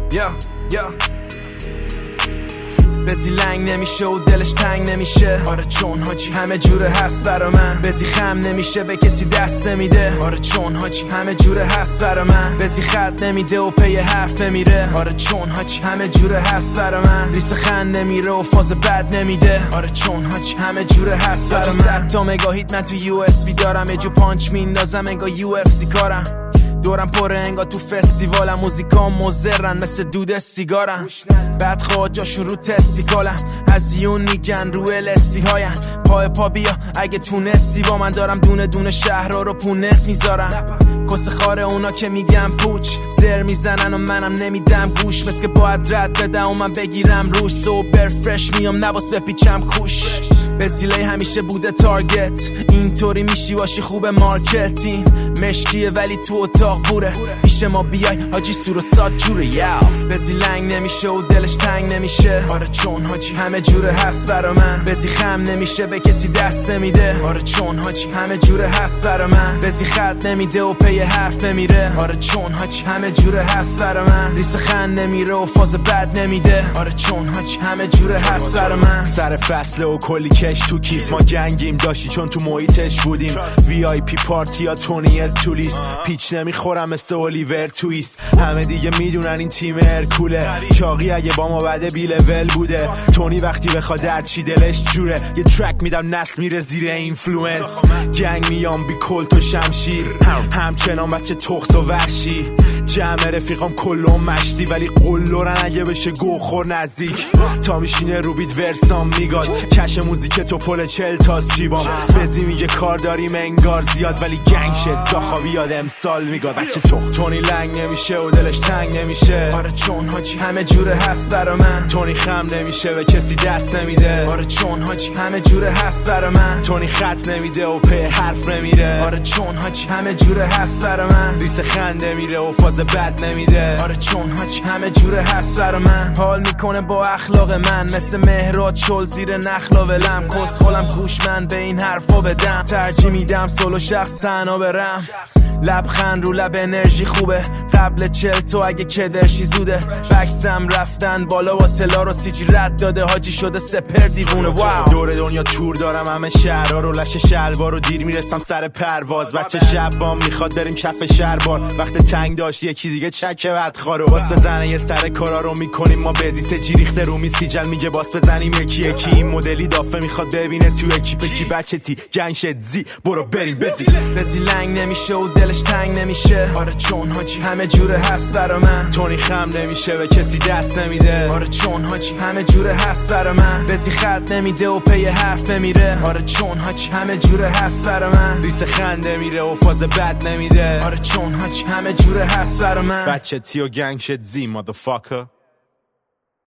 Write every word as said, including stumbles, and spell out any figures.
یا یا بزی لنگ نمیشه و دلش تنگ نمیشه. آره چون حاجی همه جوره هست برا من. بزی خم نمیشه به کسی دست نمیده. آره چون حاجی همه جوره هست برا من. بزی خط نمیده و پی حرف نمیره. آره چون حاجی همه جوره هست برا من. ریس خند نمیره و فاز بد نمیده. آره چون حاجی همه جوره هست برا من. صد تا مگاهیت من تو یو اس بی دارم. یه جو پانچ میندازم انگار یو اف سی کارم. دورم پره انگار تو فستیوالم. موزیکام مزرن مثل دود سیگارم. بعد خواجاشون رو تستیکالم. از یون میگن رو الستی هایم. پای پا بیا اگه تونستی با من. دارم دونه دونه شهرها رو پونس میذارم. کس خاره اونا که میگم پوچ زر میزنن و منم نمیدم گوش. مثل که باید رد بدم و من بگیرم روش. سوپر فرش میام نباس بپیچم کوش. بسیله همیشه بوده تارگت. اینطوری میشی باشی خوب مارکتینگ. مشکیه ولی تو اتاق بوره. پیش ما بیای حاجی سور و ساد جوره. یاو بزی لنگ نمیشه و دلش تنگ نمیشه. آره چون حاجی همه جوره هست برا من. بزی خم نمیشه به کسی دست نمیده. آره چون حاجی همه جوره هست برا من. بزی خط نمیده و پی حرف نمیره. آره چون حاجی همه جوره هست برا من. ریس خند نمیره و فاز بد نمیده. آره چون حاجی همه جوره هست برا من. سر فصله و کلی کش تو کیف ما گنگیم داشتی چون تو محیطش بودیم. وی آی پی پارتی یا تونی تو لیست. پیچ نمیخورم مثل اولیور تویست. همه دیگه میدونن این تیم ارکوله. چاقی اگه با ما بعد بی لول بوده. تونی وقتی بخواد در چی دلش جوره. یه ترک میدم نسل میره زیر اینفلوئنس. گنگ میام بی کلت و شمشیر. همچنان بچه تخت و وحشی. جمع رفیقام کلون مشتی ولی قلورن اگه بشه گوخور نزدیک. تا میشینه رو بیت ورسام میگاد. کش موزیک تو پل چل تاز چیبام. بزی میگه کار داریم انگار زیاد ولی گنگ شد زاخابی یاد امسال میگاد. بچه تخت تونی لنگ نمیشه و دلش تنگ نمیشه. آره چون حاجی همه جوره هست برا من. تونی خم نمیشه به کسی دست نمیده. آره چون حاجی همه جوره هست برا من. تونی خط نمیده و پی حرف نمیره. آره چون حاجی همه جوره هست برا من. ریس خنده میره و فاز بد نمیده. آره چون حاجی همه جوره هست برا من. حال میکنه با اخلاق من. مثل مهراد شل زیر نخلا ولم. کس خولم گوش من به این حرفا بدم. ترجیح میدم سولو شخص تنها برم. لبخند رو لب انرژی خوبه. قبل چل تو اگه کدرشی زوده. بکسم رفتن بالا و تلا رو سیجی رد داده. حاجی شده سپر دیوونه. واو دور دنیا تور دارم همه شهرها رو. لش شلوار رو دیر میرسم سر پرواز. بچه شب بام میخواد بریم کف شهربار. وقت تنگ داشت یکی دیگه چکه بدخوارو. باس بزنه یه سر کارا رو میکنیم ما. بزی سجی ریخته رو می سیجل میگه باس بزنیم یکی یکی. این مدلی دافه میخواد ببینه تو اکیپ کی. بچه تی گنگ شد زی برو بریم بزی. بزی لنگ نمیشه و دلش تنگ نمیشه. آره چون حاجی همه جوره هست برا من. تونی خم نمیشه به کسی دست نمیده. آره چون حاجی همه جوره هست برا من. بزی خط نمیده و پی حرف نمیره. آره چون حاجی همه جوره هست برا من. ریس خنده میره و فاز بد نمیده. آره چون حاجی همه جوره هست برا من. بچه تی و گنگ شد زی motherfucker.